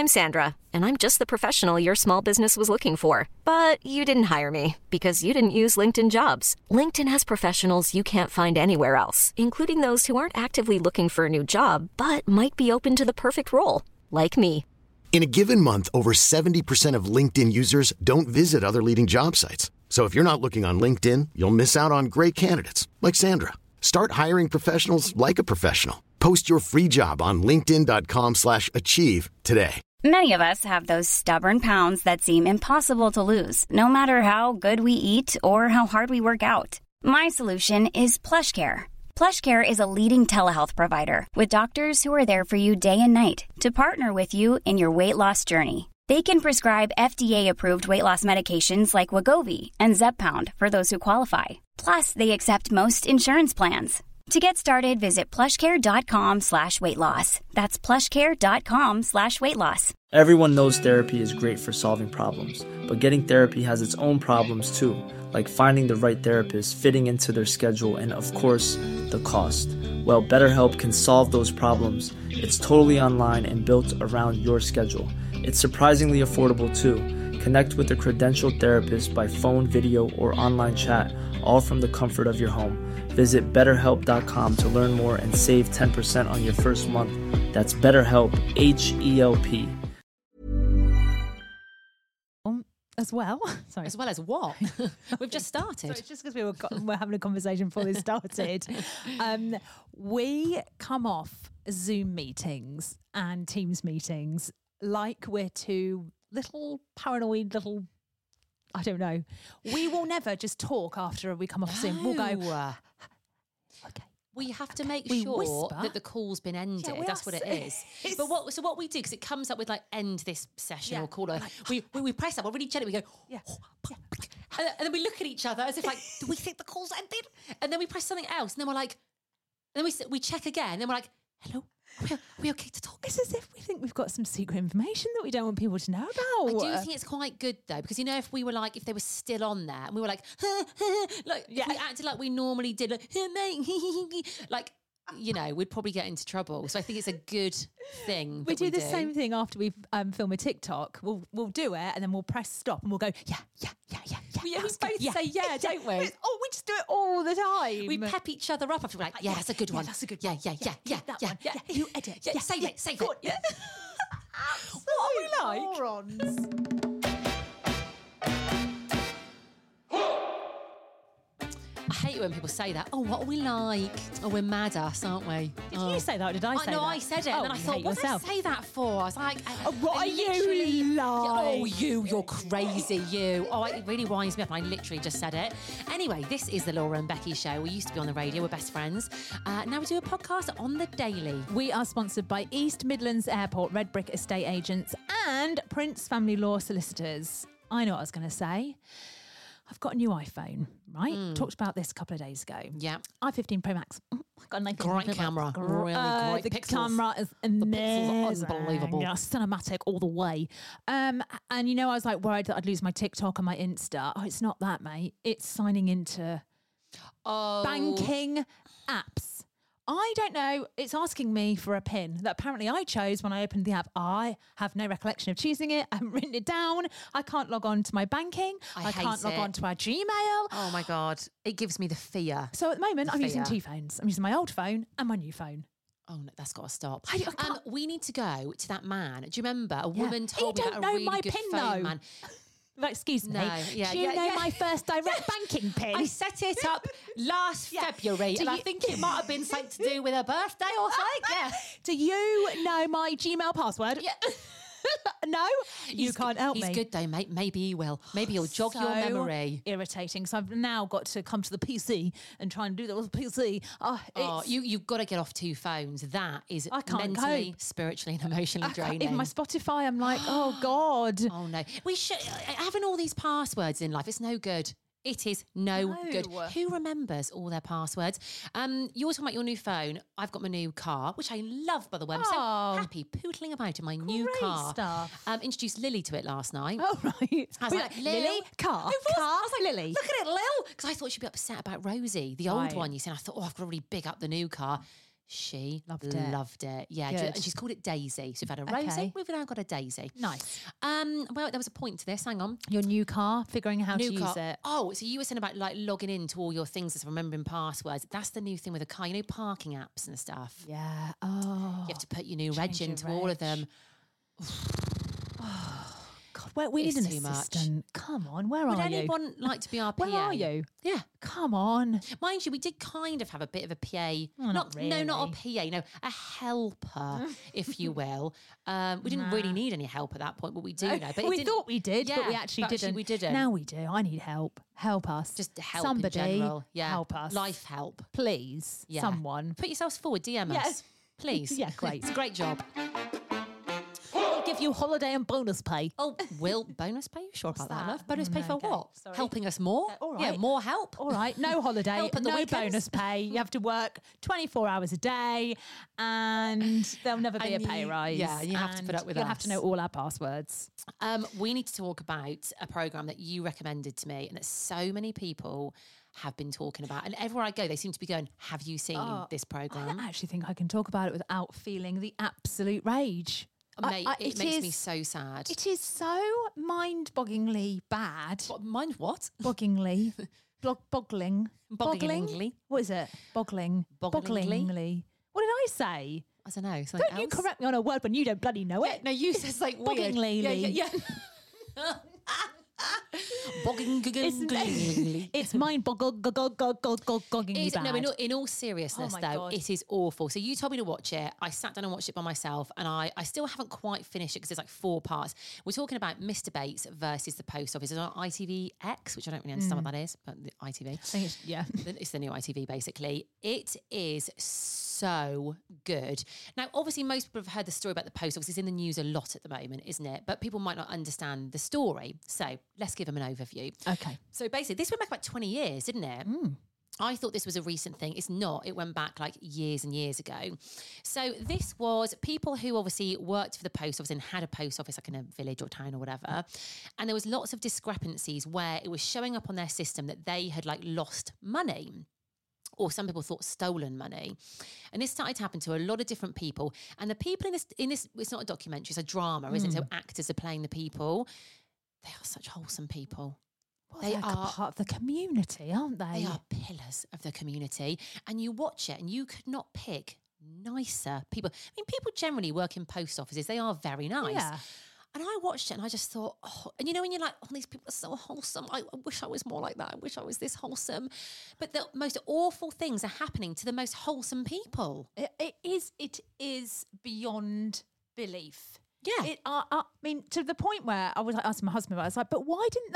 I'm Sandra, and I'm just the professional your small business was looking for. But you didn't hire me because you didn't use LinkedIn Jobs. LinkedIn has professionals you can't find anywhere else, including those who aren't actively looking for a new job, but might be open to the perfect role, like me. In a given month, over 70% of LinkedIn users don't visit other leading job sites. So if you're not looking on LinkedIn, you'll miss out on great candidates like Sandra. Start hiring professionals like a professional. Post your free job on linkedin.com/achieve today. Many of us have those stubborn pounds that seem impossible to lose, no matter how good we eat or how hard we work out. My solution is PlushCare. PlushCare is a leading telehealth provider with doctors who are there for you day and night to partner with you in your weight loss journey. They can prescribe FDA-approved weight loss medications like Wegovy and Zepbound for those who qualify. Plus, they accept most insurance plans. To get started, visit plushcare.com/weight loss. That's plushcare.com/weight loss. Everyone knows therapy is great for solving problems, but getting therapy has its own problems too, like finding the right therapist, fitting into their schedule, and of course, the cost. Well, BetterHelp can solve those problems. It's totally online and built around your schedule. It's surprisingly affordable too. Connect with a credentialed therapist by phone, video, or online chat, all from the comfort of your home. Visit BetterHelp.com to learn more and save 10% on your first month. That's BetterHelp, H-E-L-P. As well. Sorry. As well as what? We've just started. So it's just because we're having a conversation before this started. We come off Zoom meetings and Teams meetings like we're two little paranoid little, I don't know. We will never just talk after we come off Zoom. We'll go, okay. We have to make We sure whisper. that the call's been ended. Yeah, That's what it is. But what we do, because it comes up with like end this session or call, we press up, we're really gently, we go, and then we look at each other as if like, do we think the call's ended? And then we press something else, and then we're like, and then we check again, and then we're like, hello, are we okay to talk? It's as if we think we've got some secret information that we don't want people to know about. I do think it's quite good though, because if we were like, if they were still on there and we were like, like if we acted like we normally did, like, we'd probably get into trouble. So I think it's a good thing. We do the same thing after we film a TikTok. We'll do it and then we'll press stop and we'll go, yeah. We both say don't we? We just do it all the time. We pep each other up after we're like, yeah, that's a good one. That's a good one. Yeah. You edit. Yeah, save it. Yeah. What are we like? Morons. I hate it when people say that. Oh, what are we like? Oh, we're mad ass, aren't we? Did you say that or did I say that? No, I said it. And then I thought, what did I say that for? I was like, what are you like? Oh, you're crazy, you. Oh, it really winds me up. I literally just said it. Anyway, this is the Laura and Becky show. We used to be on the radio. We're best friends. Now we do a podcast on the daily. We are sponsored by East Midlands Airport, Red Brick Estate Agents and Prince Family Law Solicitors. I know what I was going to say. I've got a new iPhone, right? Talked about this a couple of days ago. Yeah. iPhone Pro Max. Got a great camera. Really great the pixels. camera is amazing. The pixels are unbelievable. Yeah, cinematic all the way. And I was like worried that I'd lose my TikTok and my Insta. Oh, it's not that, mate. It's signing into banking apps. I don't know. It's asking me for a PIN that apparently I chose when I opened the app. I have no recollection of choosing it. I haven't written it down. I can't log on to my banking. I can't log on to our Gmail. Oh my God. It gives me the fear. So at the moment, I'm using two phones. I'm using my old phone and my new phone. Oh, no, that's got to stop. We need to go to that man. Do you remember? A woman told me about a really good PIN, phone man. Excuse me. Do you know my first direct banking PIN? I set it up last February, and I think it might have been something to do with a birthday or something. Yeah. Do you know my Gmail password? Yeah. No, you can't help me. He's good though, mate. Maybe he will. Maybe he'll jog your memory. Irritating. So I've now got to come to the PC and try and do that with the PC. You've got to get off two phones. That is mentally, spiritually, and emotionally draining. Even my Spotify, I'm like, oh God. Oh no. We should having all these passwords in life. It's no good. It is no good. Who remembers all their passwords? You were talking about your new phone. I've got my new car, which I love, by the way. I'm so happy pootling about in my new car. Stuff. Introduced Lily to it last night. Oh, right. I was like, Lily? Car? I was like, Lily? Look at it, Lil. Because I thought she'd be upset about Rosie, the old one. You see, and I thought, I've got to really big up the new car. She loved it. Yeah, Good. and she's called it Daisy. So we've had a Rosie, we've now got a Daisy. Nice. Well, there was a point to this. Hang on. Your new car, figuring out how to use it. Oh, so you were saying about like logging into all your things as remembering passwords. That's the new thing with a car. You know, parking apps and stuff. Yeah. Oh. You have to put your new reg into all of them. God, we need an It's too assistant. much. Come on, where Would are you? anyone like to be our PA? Where are you? Yeah. Come on. Mind you, we did kind of have a bit of a PA. not No, not a really. PA, no, a helper, if you will. We didn't really need any help at that point, but we do now. But we thought we did, but we actually didn't. We didn't. Now we do. I need help. Help us. Just help Somebody in general. Yeah. help us. Life help. Please. Yeah. Someone. Put yourselves forward, DM Yeah. us. Please. Yeah, great. It's a great job. We'll give you holiday and bonus pay. Oh, will bonus pay? You sure about that, that? love? Bonus pay for Okay, what? sorry. Helping us more? all Yeah, right. more help. All right, no holiday, Help at the no weekends. bonus pay. You have to work 24 hours a day and there'll never be And a pay you- rise. yeah, and you have to put up with You'll have to us. know all our passwords. We need to talk about a program that you recommended to me and that so many people have been talking about. And everywhere I go, they seem to be going, have you seen this I program? don't actually think I can talk about it without feeling the absolute rage. Mate, it makes me so sad. It is so mind-bogglingly bad. Mind what? Boggingly. Boggling. Bogglingly. What is it? Boggling. Bogglingly? Bogglingly. What did I say? I don't know. Something Don't you else? correct me on a word when you don't bloody know it. No, you said like weird. Bogglingly. Yeah. Boggingly. It's mind boggingly bad. No, in all seriousness, Oh my though, God. it is awful. So you told me to watch it. I sat down and watched it by myself, and I still haven't quite finished it because there's like 4 parts. We're talking about Mr. Bates versus the Post Office. It's on ITVX, which I don't really understand what that is, but the ITV. I think it's, yeah. It's the new ITV, basically. It is so good. Now, obviously, most people have heard the story about the Post Office. It's in the news a lot at the moment, isn't it? But people might not understand the story. So let's give them an overview. Okay. So basically, this went back about 20 years, didn't it? I thought this was a recent thing. It's not. It went back like years and years ago. So this was people who obviously worked for the post office and had a post office like in a village or town or whatever. And there was lots of discrepancies where it was showing up on their system that they had like lost money. Or some people thought stolen money. And this started to happen to a lot of different people. And the people in this, it's not a documentary, it's a drama, isn't it? So actors are playing the people. They are such wholesome people. Well, They they're are part of the community, aren't they? They are pillars of the community. And you watch it and you could not pick nicer people. I mean, people generally work in post offices. They are very nice. Yeah. And I watched it and I just thought, oh, and you know, when you're like, oh, these people are so wholesome. I wish I was more like that. I wish I was this wholesome. But the most awful things are happening to the most wholesome people. It is beyond belief. Yeah. I mean, to the point where I was like, asking my husband about it. I was like, but why did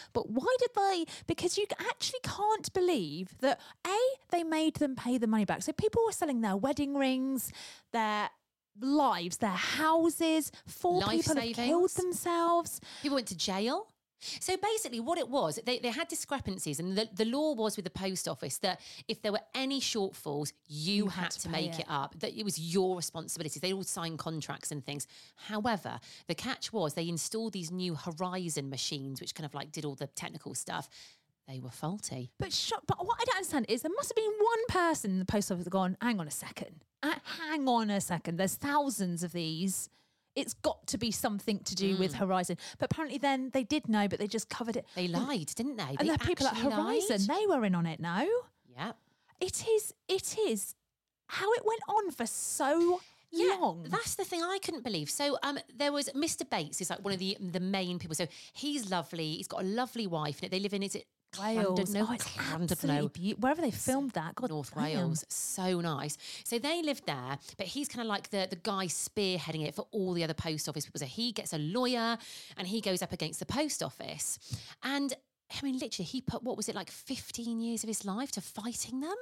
they? Because you actually can't believe that, A, they made them pay the money back. So people were selling their wedding rings, their lives, their houses. 4 Life people have savings. killed themselves. People went to jail. So basically what it was, they had discrepancies and the law was with the post office that if there were any shortfalls, you had to pay make it up, that it was your responsibility. They all signed contracts and things. However, the catch was they installed these new Horizon machines, which kind of like did all the technical stuff. They were faulty. But what I don't understand is there must have been one person in the post office gone, hang on a second. There's thousands of these. It's got to be something to do with Horizon. But apparently then they did know, but they just covered it. They lied, didn't they? And the people at actually Horizon, lied. they were in on it now. Yeah. It is how it went on for so long. That's the thing I couldn't believe. So there was Mr. Bates, who's like one of the main people. So he's lovely. He's got a lovely wife. They live in, is it Wales. No, It's Llandudno. absolutely beautiful. Wherever they filmed that, God North damn. Wales, so nice. So they live there, but he's kind of like the guy spearheading it for all the other post office people. So he gets a lawyer and he goes up against the post office. And I mean, literally, he put, what was it, like 15 years of his life to fighting them?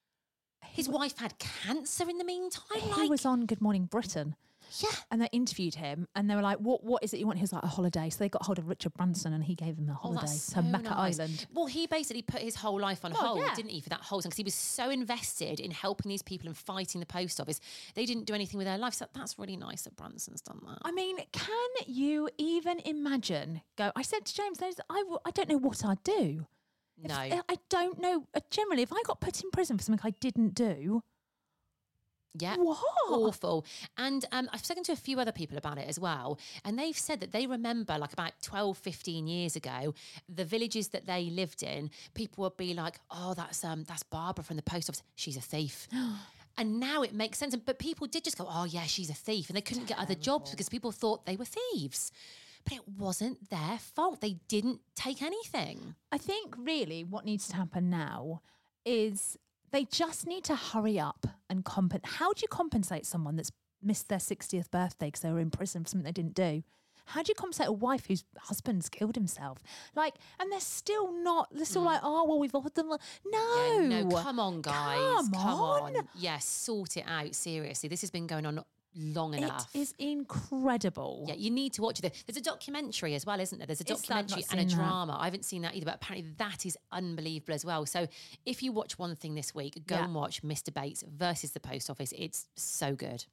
His wife had cancer in the meantime. He was on Good Morning Britain. Yeah. And they interviewed him and they were like, what is it you want? He was like, a holiday. So they got hold of Richard Branson and he gave them a holiday that's to so Mecca nice. Island. Well, he basically put his whole life on hold, yeah. didn't he, for that whole time? Because he was so invested in helping these people and fighting the post office. They didn't do anything with their life. So that's really nice that Branson's done that. I mean, can you even imagine? I said to James, I don't know what I'd do. No. I don't know. Generally, if I got put in prison for something I didn't do, Yeah. What? Awful. And I've spoken to a few other people about it as well. And they've said that they remember like about 12, 15 years ago, the villages that they lived in, people would be like, oh, that's Barbara from the post office. She's a thief. And now it makes sense. But people did just go, oh, yeah, she's a thief. And they couldn't get other jobs because people thought they were thieves. But it wasn't their fault. They didn't take anything. I think really what needs to happen now is they just need to hurry up and compensate. How do you compensate someone that's missed their 60th birthday because they were in prison for something they didn't do? How do you compensate a wife whose husband's killed himself? Like, and they're still like, oh, well, we've offered them. No. Yeah, no, come on, guys. Come on. Yes, sort it out. Seriously. This has been going on long enough. It is incredible. Yeah, you need to watch it. There's a documentary as well, isn't there? There's a It's sad documentary not and a seeing that. drama. I haven't seen that either, but apparently that is unbelievable as well. So if you watch one thing this week, go and watch Mr. Bates versus the Post Office. It's so good.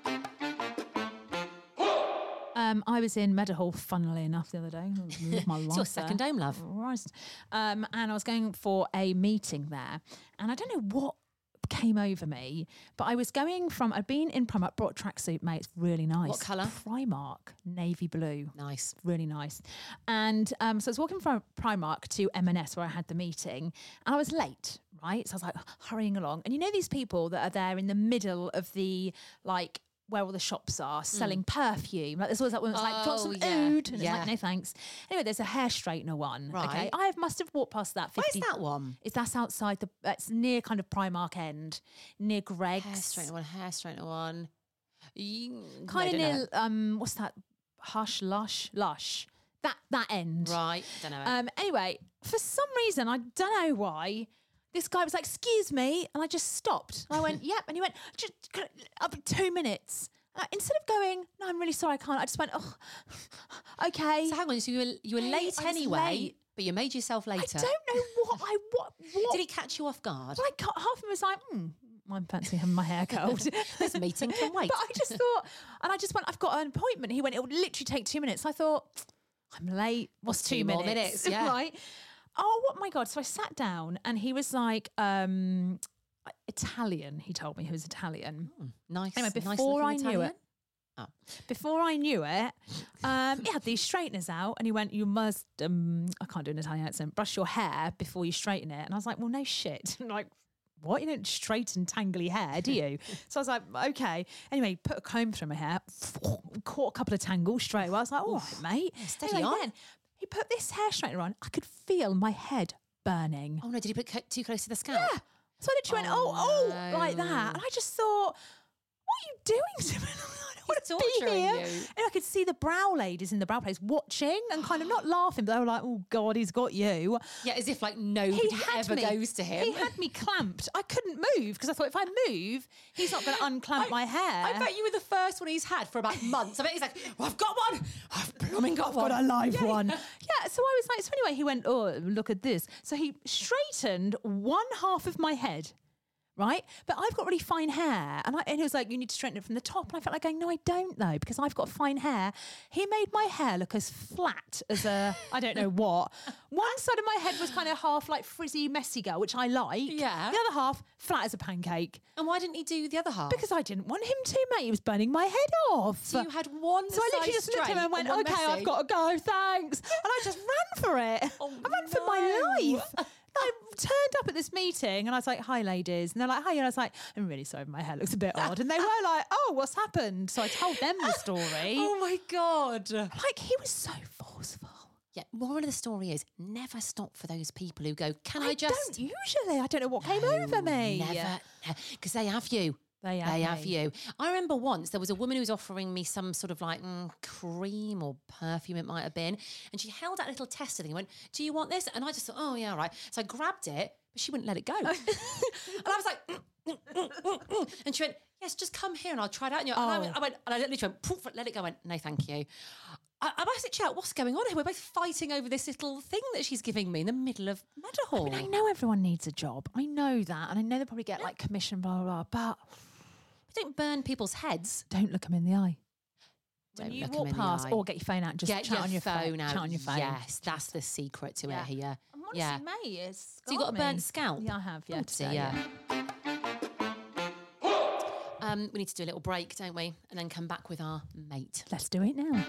I was in Meadowhall, funnily enough, the other day. My life It's your second there. home, love. Christ. And I was going for a meeting there, and I don't know what came over me, but I'd been in Primark, brought a tracksuit, mate. It's really nice. What colour? Primark, navy blue. Nice. Really nice. And so I was walking from Primark to M&S where I had the meeting, and I was late, right? So I was like hurrying along. And you know these people that are there in the middle of the, like, where all the shops are selling perfume. Like there's always that one that's like, got some oud. And it's like, no thanks. Anyway, there's a hair straightener one. Right. Okay. I must have walked past that 50. Where's that one? That's outside that's near kind of Primark end, near Greg's. Hair straightener one. Kind of near, what's that? Lush. That end. Right. Don't know. Anyway, for some reason, I don't know why, this guy was like, excuse me. And I just stopped. I went, yep. And he went, just up 2 minutes. Instead of going, no, I'm really sorry, I can't. I just went, oh, okay. So hang on, so you were late I was anyway, late. but you made yourself later. I don't know what. Did he catch you off guard? Like half of him was like, I'm fancy having my hair curled. This meeting can wait. But I just thought, and I just went, I've got an appointment. He went, it would literally take 2 minutes. I thought, I'm late. What's 2 minutes? More minutes, yeah. Right. Oh, my God. So I sat down and he was like, Italian. He told me he was Italian. Nice. Anyway, nice before I looking knew Italian. it, Before I knew it, he had these straighteners out and he went, you must, I can't do an Italian accent, brush your hair before you straighten it. And I was like, well, no shit. Like, what? You don't straighten tangly hair, do you? So I was like, okay. Anyway, put a comb through my hair, caught a couple of tangles straight away. I was like, all right, mate. Steady anyway, on. then he put this hair straightener on. I could feel my head burning. Oh no, did he put too close to the scalp? Yeah. So I literally went, like that. And I just thought, what are you doing to me? I want to be torturing here. you. And I could see the brow ladies in the brow place watching and kind of not laughing, but they were like, oh God, he's got you. Yeah, as if like nobody ever goes to him. He had me clamped. I couldn't move because I thought if I move, he's not going to unclamp my hair. I bet you were the first one he's had for about months. I bet he's like, well, I've got one. I've blooming got one. Got a live one. Yeah, so I was like, so anyway, he went, oh, look at this. So he straightened one half of my head. Right? But I've got really fine hair. And he was like, you need to straighten it from the top. And I felt like going, no, I don't though, because I've got fine hair. He made my hair look as flat as a, I don't know what. One side of my head was kind of half like frizzy, messy girl, which I like. Yeah. The other half, flat as a pancake. And why didn't he do the other half? Because I didn't want him to, mate. He was burning my head off. So you had one So I literally just looked at him and went, okay, I've got to go, thanks. And I just ran for it. I ran for my life. I turned up at this meeting and I was like, hi, ladies. And they're like, hi. And I was like, I'm really sorry, my hair looks a bit odd. And they were like, oh, what's happened? So I told them the story. Oh, my God. Like, he was so forceful. Yeah, moral of the story is never stop for those people who go, can I don't just... usually. I don't know what came over me. Never. Because they have you. They have you. I remember once there was a woman who was offering me some sort of like cream or perfume it might have been. And she held out a little tester thing and went, do you want this? And I just thought, oh, yeah, right. So I grabbed it, but she wouldn't let it go. And I was like, and she went, yes, just come here and I'll try it out. And I went, and I literally went, poof, let it go. I went, no, thank you. I must chat, what's going on here? We're both fighting over this little thing that she's giving me in the middle of Meadowhall. I know everyone needs a job. I know that. And I know they probably get like commission, blah, blah, blah. But don't burn people's heads. don't look them in the eye. Don't When you look 'em walk in the past eye. or get your phone out and just Get chat your on your phone out. Chat on your phone. Yes, that's the secret to it here. I'm honestly, Yeah. mate, it's So you got a burnt scalp? Yeah, I have, yeah. Oh, today, dear. We need to do a little break, don't we? And then come back with our mate. Let's do it now.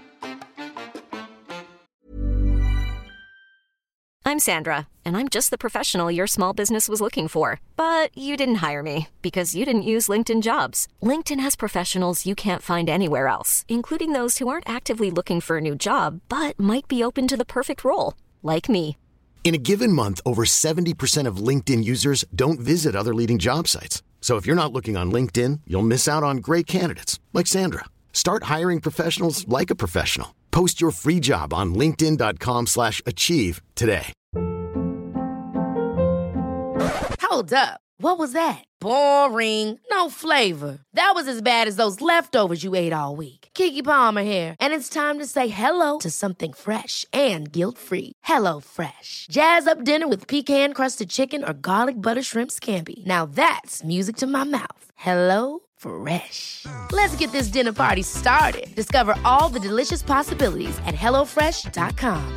I'm Sandra, and I'm just the professional your small business was looking for. But you didn't hire me because you didn't use LinkedIn Jobs. LinkedIn has professionals you can't find anywhere else, including those who aren't actively looking for a new job, but might be open to the perfect role, like me. In a given month, over 70% of LinkedIn users don't visit other leading job sites. So if you're not looking on LinkedIn, you'll miss out on great candidates like Sandra. Start hiring professionals like a professional. Post your free job on linkedin.com/achieve today. Hold up. What was that? Boring. No flavor. That was as bad as those leftovers you ate all week. Keke Palmer here. And it's time to say hello to something fresh and guilt-free. Hello Fresh. Jazz up dinner with pecan-crusted chicken or garlic butter shrimp scampi. Now that's music to my mouth. Hello Fresh. Let's get this dinner party started. Discover all the delicious possibilities at hellofresh.com.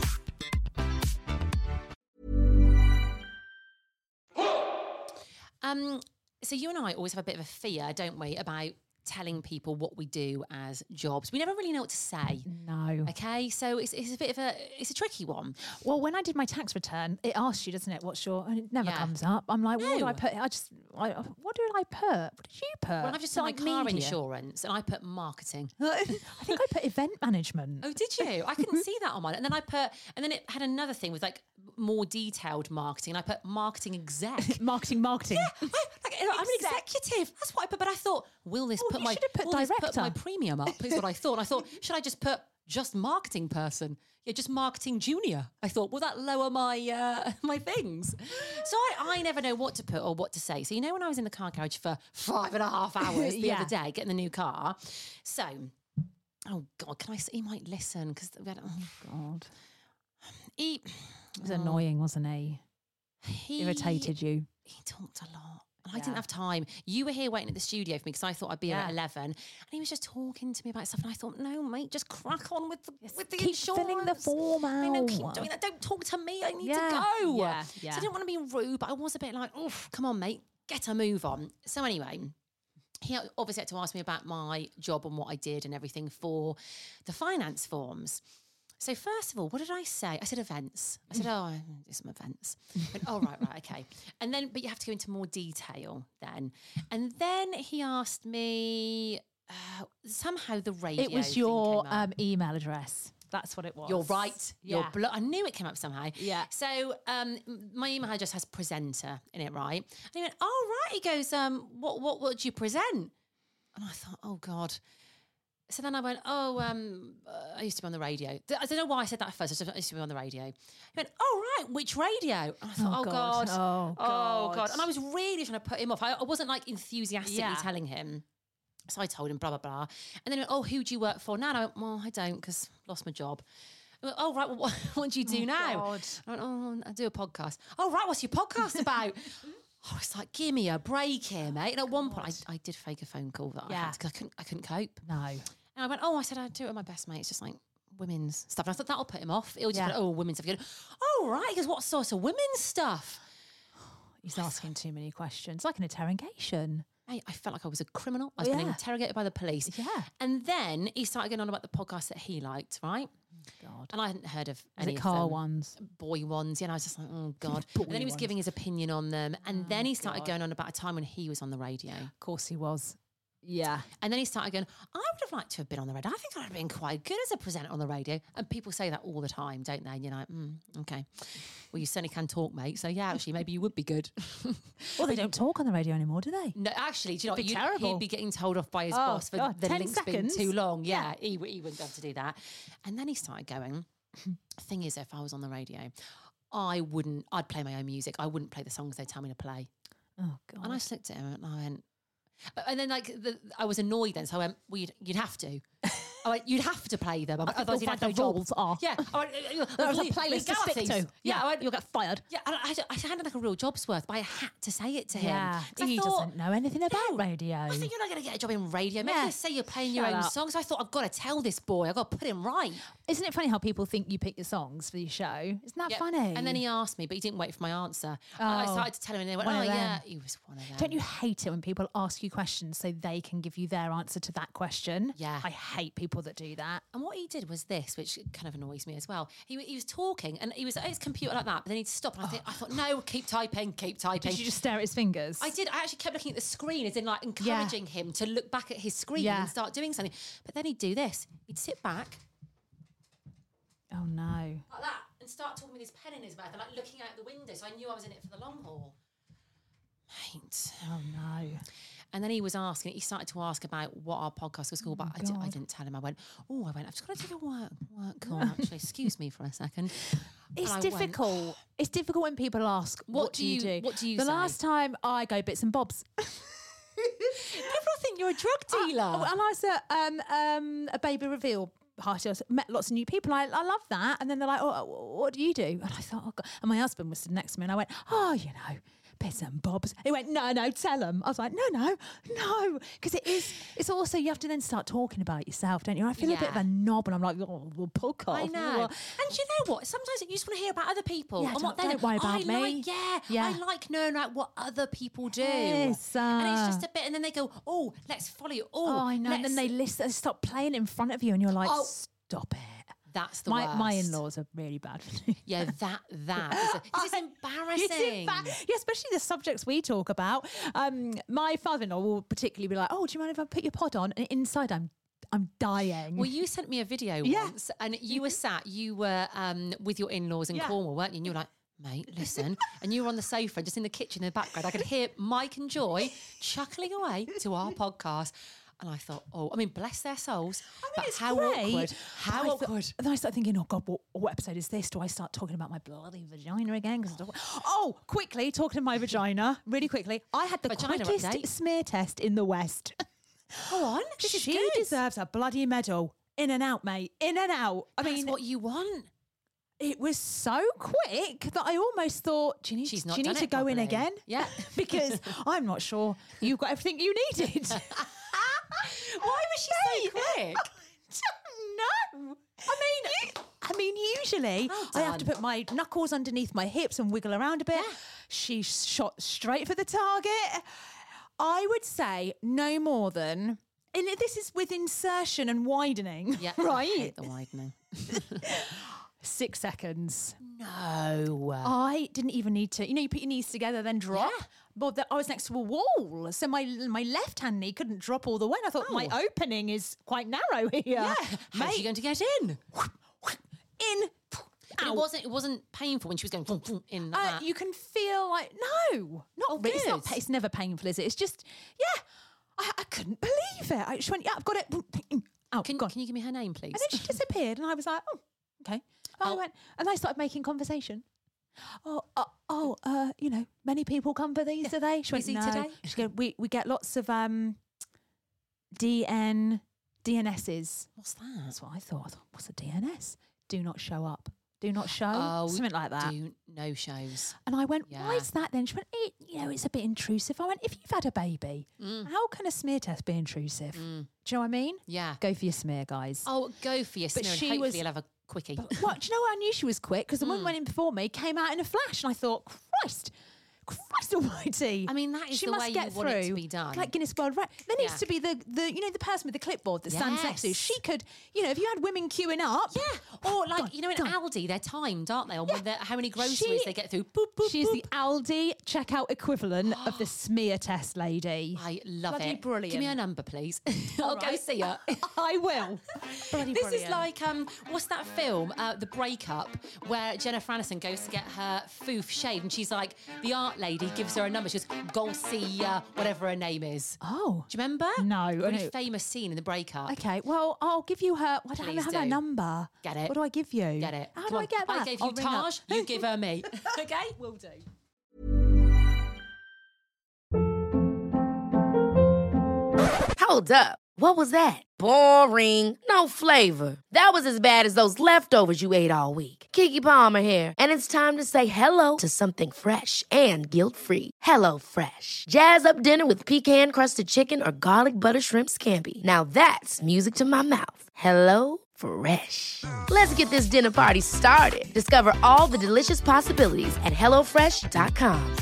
So you and I always have a bit of a fear, don't we, about telling people what we do as jobs. We never really know what to say. No. Okay, so it's a bit of a tricky one. Well, when I did my tax return, it asks you, doesn't it? What's your? And it never comes up. I'm like, what do I put? What did I put? What did you put? Well, I've just done my car insurance, and I put marketing. I think I put event management. Oh, did you? I couldn't see that on mine. And then it had another thing with like more detailed marketing, and I put marketing exec. marketing. Yeah, I'm an executive. That's what I put. But I thought, will this put my premium up? Is what I thought. I thought, should I just put just marketing person? Yeah, just marketing junior. I thought, will that lower my my things? So I never know what to put or what to say. So when I was in the car garage for 5.5 hours the other day getting the new car. So, oh God, can I say he might listen because oh God, it was annoying, wasn't he? He irritated you. He talked a lot. And I didn't have time. You were here waiting at the studio for me because I thought I'd be here at 11. And he was just talking to me about stuff. And I thought, no, mate, just crack on with the keep insurance. filling the form out. I know, keep doing that. Don't talk to me. I need to go. Yeah. So I didn't want to be rude, but I was a bit like, oof, come on, mate, get a move on. So anyway, he obviously had to ask me about my job and what I did and everything for the finance forms. So first of all, what did I say? I said events. I said, I do some events. Went, oh, right, okay. And then, but you have to go into more detail then. And then he asked me, somehow the radio It was your email address. That's what it was. You're right. Yeah. I knew it came up somehow. Yeah. So my email address has presenter in it, right? And he went, oh, right. He goes, what would you present? And I thought, oh, God. So then I went, I used to be on the radio. I don't know why I said that first. I used to be on the radio. He went, oh, right, which radio? And I thought, oh, God. And I was really trying to put him off. I wasn't like enthusiastically telling him. So I told him, blah, blah, blah. And then he went, oh, who do you work for now? And I went, well, I don't because I lost my job. I went, oh, right, well, what do you do now? God. I went, I do a podcast. Oh, right, what's your podcast about? I was like, give me a break here, mate. And at one point, I did fake a phone call that I had because I couldn't cope. No. And I went, I said, I'd do it with my best mate. It's just like women's stuff. And I thought, that'll put him off. He'll just go, women's stuff. He goes, oh, right. He goes, what sort of women's stuff? He's asking too many questions. Like an interrogation. I felt like I was a criminal. I was being interrogated by the police. Yeah. And then he started going on about the podcast that he liked, right? God. And I hadn't heard of any of car them. ones? Boy ones. Yeah, and I was just like, oh, God. And then he was giving his opinion on them. And then he started going on about a time when he was on the radio. Of course he was. Yeah. And then he started going, I would have liked to have been on the radio. I think I'd have been quite good as a presenter on the radio. And people say that all the time, don't they? And you're like, okay. Well, you certainly can talk, mate. So, yeah, actually, maybe you would be good. Well, they don't talk on the radio anymore, do they? No, actually, do you know what? Terrible. He'd be getting told off by his boss for the 10 link's seconds. been too long. Yeah, he wouldn't be able to do that. And then he started going, thing is, if I was on the radio, I'd play my own music. I wouldn't play the songs they tell me to play. Oh, God. And I just looked at him and I went, and then I was annoyed then. So I went, well, you'd have to. I went, you'd have to play them. Otherwise, you'd have no rules are. Yeah. I went, There's a playlist to stick to. Yeah. I went, you'll get fired. Yeah, and I had like a real job's worth, but I had to say it to him. Yeah, he doesn't know anything about radio. I think you're not going to get a job in radio. Maybe you say you're playing your own songs. I thought, I've got to tell this boy. I've got to put him right. Isn't it funny how people think you pick your songs for your show? Isn't that funny? And then he asked me, but he didn't wait for my answer. I started to tell him, and they went, yeah, he was one of them. Don't you hate it when people ask you questions so they can give you their answer to that question? Yeah. I hate people that do that. And what he did was this, which kind of annoys me as well. He was talking, and he was at his computer like that, but then he'd stop, and I thought, no, keep typing. Did you just stare at his fingers? I did. I actually kept looking at the screen, as in like encouraging him to look back at his screen and start doing something. But then he'd do this. He'd sit back. Oh, no. Like that, and start talking with his pen in his mouth and like looking out the window, so I knew I was in it for the long haul. Mate. Oh, no. And then he started to ask about what our podcast was called, but I didn't tell him. I went, I've just got to take a work call, actually. Excuse me for a second. It's difficult. It's difficult when people ask, what do you do? What do you The say? last time I go bits and bobs. People think you're a drug dealer. And I was at a baby reveal party. I met lots of new people. I love that. And then they're like, what do you do? And I thought, oh God. And my husband was sitting next to me, and I went, bits and bobs. He went, no, tell them. I was like, no. Because it's also, you have to then start talking about yourself, don't you? I feel a bit of a knob, and I'm like, the podcast. I know. And you know what? Sometimes you just want to hear about other people. Yeah, and what don't worry about me. I like knowing like what other people do. Yes, and it's just a bit, and then they go, let's follow you. Oh, I know. And then they stop playing in front of you, and you're like, stop it. That's the worst. My in-laws are really bad for me. Yeah, it's embarrassing. Yeah, especially the subjects we talk about. My father-in-law will particularly be like, do you mind if I put your pod on? And inside I'm dying. Well, you sent me a video once, and you were with your in-laws in Cornwall, weren't you? And you were like, mate, listen. And you were on the sofa, just in the kitchen in the background. I could hear Mike and Joy chuckling away to our podcast. And I thought, bless their souls. But it's how great. awkward. How awkward. And then I started thinking, oh God, what episode is this? Do I start talking about my bloody vagina again? Quickly, talking to my vagina, really quickly. I had the quickest smear test in the West. Go on. She deserves a bloody medal. In and out, mate. In and out. That's what you want. It was so quick that I almost thought, do you need to go in again? Yeah. Because I'm not sure you've got everything you needed. Why was she so quick? I don't know. I mean, usually I have to put my knuckles underneath my hips and wiggle around a bit. Yeah. She shot straight for the target. I would say no more than, and this is with insertion and widening, right? I hate the widening. 6 seconds. No. I didn't even need to. You put your knees together, then drop. Yeah. But I was next to a wall, so my left-hand knee couldn't drop all the way. And I thought, my opening is quite narrow here. Yeah. How's she going to get in? In. It wasn't painful when she was going in like that. You can feel like, no, not really. It's never painful, is it? It's just, I couldn't believe it. I just went, I've got it. Out, can you give me her name, please? And then she disappeared, and I was like, okay. I went, and I started making conversation. Many people come for these today. She went, no. Today? She goes, we get lots of DNSs. What's that? That's what I thought. What's a DNS? Do not show up. Do not show. Something like that. No shows. And I went, why is that then? She went, it's a bit intrusive. I went, if you've had a baby, how can a smear test be intrusive? Do you know what I mean? Yeah. Go for your smear, guys. Oh, go for your smear, and hopefully you'll have a quickie. Do you know what? I knew she was quick because the one went in before me, came out in a flash, and I thought, Christ almighty. I mean, that is she the must way get you through. want it to be done. Like Guinness World Record. There needs to be the person with the clipboard that stands next to you. She could, if you had women queuing up. Yeah. Or like, in Aldi, they're timed, aren't they? On how many groceries they get through. Boop, boop, She's the Aldi checkout equivalent of the smear test lady. I love Bloody it. Brilliant. Give me her number, please. I'll go see her. I will. Bloody this brilliant. is like, what's that film, The Breakup, where Jennifer Aniston goes to get her foof shaved, and she's like, the art lady gives her a number. She goes, Golcia, whatever her name is. Oh. Do you remember? No. A really famous scene in The Breakup. Okay, well, I'll give you her. I don't have her number. Get it. What do I give you? Get it. How do I get that? I gave you Taj, you give her me. Okay? Will do. Hold up. What was that? Boring. No flavor. That was as bad as those leftovers you ate all week. Keke Palmer here, and it's time to say hello to something fresh and guilt-free. HelloFresh. Jazz up dinner with pecan-crusted chicken or garlic butter shrimp scampi. Now that's music to my mouth. HelloFresh. Let's get this dinner party started. Discover all the delicious possibilities at HelloFresh.com.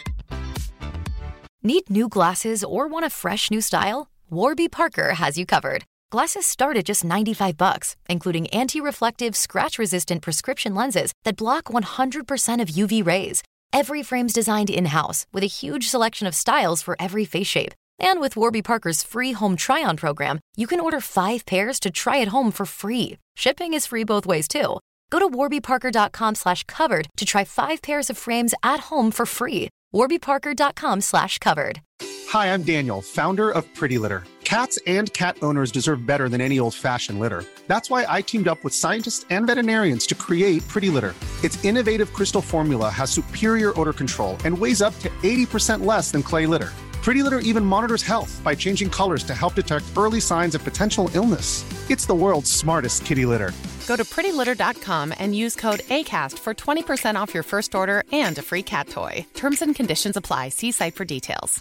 Need new glasses or want a fresh new style? Warby Parker has you covered. Glasses start at just $95, including anti-reflective, scratch-resistant prescription lenses that block 100% of UV rays. Every frame's designed in-house with a huge selection of styles for every face shape. And with Warby Parker's free home try-on program, you can order 5 pairs to try at home for free. Shipping is free both ways, too. Go to warbyparker.com/covered to try 5 pairs of frames at home for free. warbyparker.com/covered. Hi, I'm Daniel, founder of Pretty Litter. Cats and cat owners deserve better than any old-fashioned litter. That's why I teamed up with scientists and veterinarians to create Pretty Litter. Its innovative crystal formula has superior odor control and weighs up to 80% less than clay litter. Pretty Litter even monitors health by changing colors to help detect early signs of potential illness. It's the world's smartest kitty litter. Go to prettylitter.com and use code ACAST for 20% off your first order and a free cat toy. Terms and conditions apply. See site for details.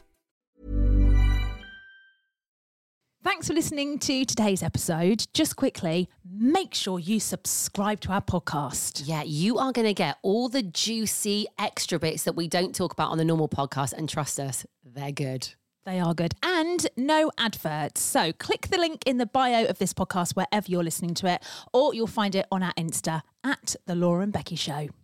Thanks for listening to today's episode. Just quickly, make sure you subscribe to our podcast. Yeah, you are going to get all the juicy extra bits that we don't talk about on the normal podcast. And trust us, they're good. They are good. And no adverts. So click the link in the bio of this podcast wherever you're listening to it, or you'll find it on our Insta at The Laura and Becky Show.